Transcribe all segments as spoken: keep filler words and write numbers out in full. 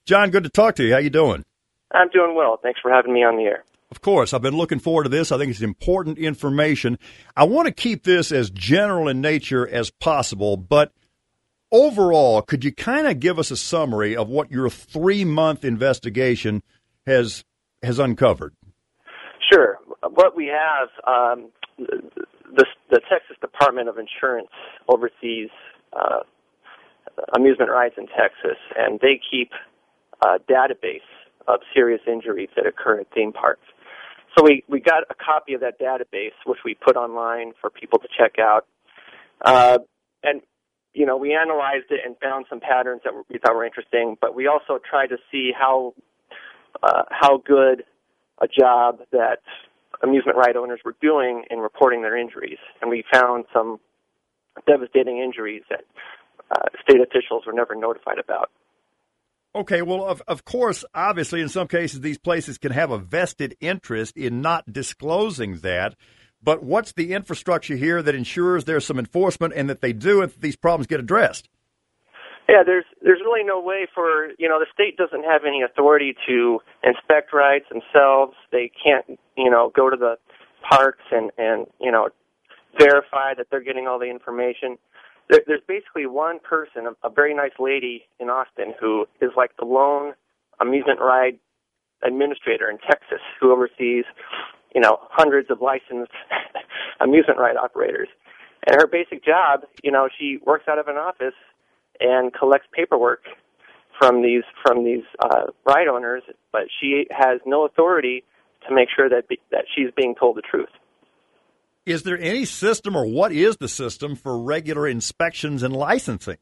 John, good to talk to you. How you doing? I'm doing well. Thanks for having me on the air. Of course. I've been looking forward to this. I think it's important information. I want to keep this as general in nature as possible, but overall, could you kind of give us a summary of what your three-month investigation has has uncovered? Sure. What we have, um, the, the Texas Department of Insurance oversees uh, amusement rides in Texas, and they keep a database of serious injuries that occur at theme parks. So we, we got a copy of that database, which we put online for people to check out. Uh, and, you know, we analyzed it and found some patterns that we thought were interesting, but we also tried to see how uh, how good a job that amusement ride owners were doing in reporting their injuries. And we found some devastating injuries that uh, state officials were never notified about. Okay, well, of, of course, obviously, in some cases, these places can have a vested interest in not disclosing that. But what's the infrastructure here that ensures there's some enforcement and that they do and these problems get addressed? Yeah, there's there's really no way for, you know, the state doesn't have any authority to inspect rides themselves. They can't, you know, go to the parks and, and you know, verify that they're getting all the information. There, there's basically one person, a, a very nice lady in Austin, who is like the lone amusement ride administrator in Texas who oversees, you know, hundreds of licensed amusement ride operators. And her basic job, you know, she works out of an office and collects paperwork from these from these uh, ride owners, but she has no authority to make sure that be, that she's being told the truth. Is there any system, or what is the system for regular inspections and licensing?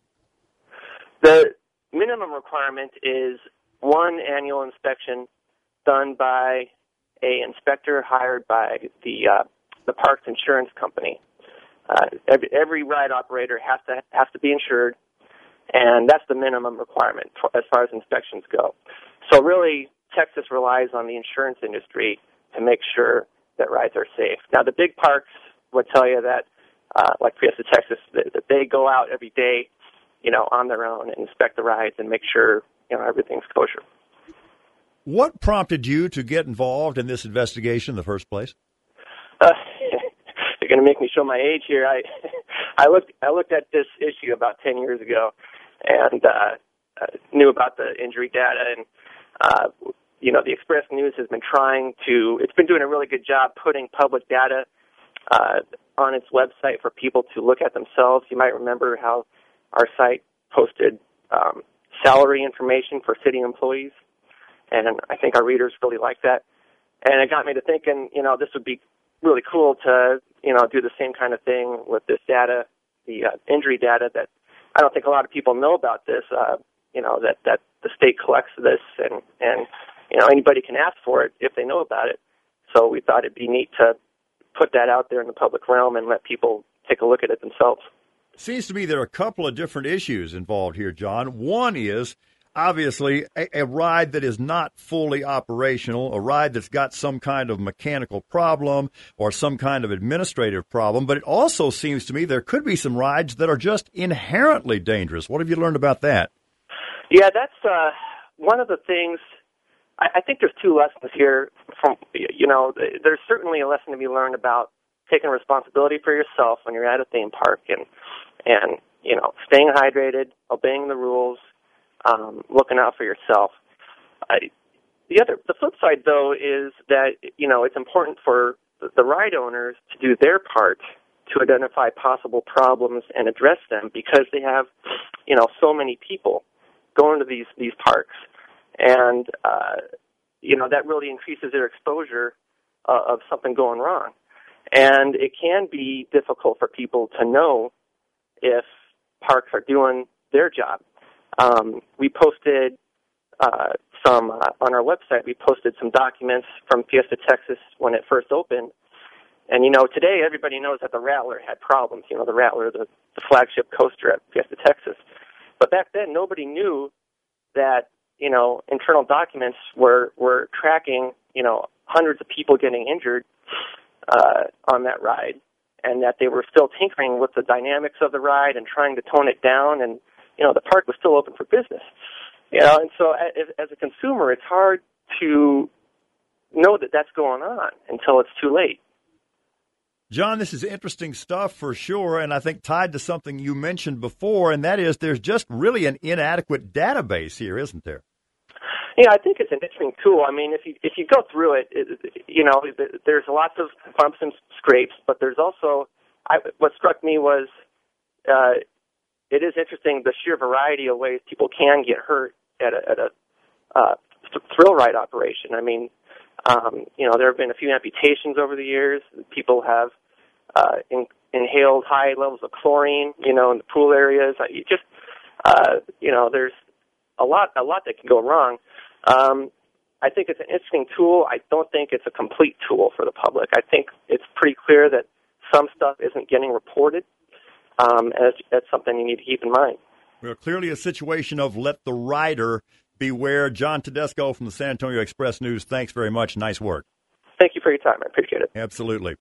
The minimum requirement is one annual inspection done by a inspector hired by the uh, the park's insurance company. Uh, every, every ride operator has to has to be insured, and that's the minimum requirement for, as far as inspections go. So really, Texas relies on the insurance industry to make sure that rides are safe. Now, the big parks would tell you that, uh, like Fiesta Texas, that, that they go out every day, you know, on their own and inspect the rides and make sure, you know, everything's kosher. What prompted you to get involved in this investigation in the first place? Uh, you're going to make me show my age here. I, I looked, I looked at this issue about ten years ago, and uh, uh, knew about the injury data. And uh, you know, the Express News has been trying to. It's been doing a really good job putting public data uh, on its website for people to look at themselves. You might remember how our site posted um, salary information for city employees, and I think our readers really like that. And it got me to thinking, you know, this would be really cool to, you know, do the same kind of thing with this data, the uh, injury data that I don't think a lot of people know about this, uh, you know, that, that the state collects this and, and, you know, anybody can ask for it if they know about it. So we thought it'd be neat to put that out there in the public realm and let people take a look at it themselves. Seems to me there are a couple of different issues involved here, John. One is obviously a, a ride that is not fully operational, a ride that's got some kind of mechanical problem or some kind of administrative problem. But it also seems to me there could be some rides that are just inherently dangerous. What have you learned about that? Yeah, that's uh, one of the things. I, I think there's two lessons here. From you know, there's certainly a lesson to be learned about taking responsibility for yourself when you're at a theme park and and you know, staying hydrated, obeying the rules. Um, looking out for yourself. I, the other, the flip side, though, is that, you know, it's important for the, the ride owners to do their part to identify possible problems and address them because they have, you know, so many people going to these, these parks. And, uh, you know, that really increases their exposure uh, of something going wrong. And it can be difficult for people to know if parks are doing their job. Um, we posted uh, some, uh, on our website, we posted some documents from Fiesta Texas when it first opened. And, you know, today everybody knows that the Rattler had problems, you know, the Rattler, the, the flagship coaster at Fiesta Texas. But back then nobody knew that, you know, internal documents were, were tracking, you know, hundreds of people getting injured uh, on that ride, and that they were still tinkering with the dynamics of the ride and trying to tone it down, and you know, the park was still open for business. You know, and so as, as a consumer, it's hard to know that that's going on until it's too late. John, this is interesting stuff for sure, and I think tied to something you mentioned before, and that is there's just really an inadequate database here, isn't there? Yeah, I think it's an interesting tool. I mean, if you if you go through it, it you know, there's lots of bumps and scrapes, but there's also I, what struck me was uh, it is interesting the sheer variety of ways people can get hurt at a, at a uh, thrill ride operation. I mean, um, you know, there have been a few amputations over the years. People have uh, in, inhaled high levels of chlorine, you know, in the pool areas. You just, uh, you know, there's a lot, a lot that can go wrong. Um, I think it's an interesting tool. I don't think it's a complete tool for the public. I think it's pretty clear that some stuff isn't getting reported, um, and it's, it's something you need to keep in mind. Well, clearly a situation of let the rider beware. John Tedesco from the San Antonio Express News, thanks very much. Nice work. Thank you for your time. I appreciate it. Absolutely.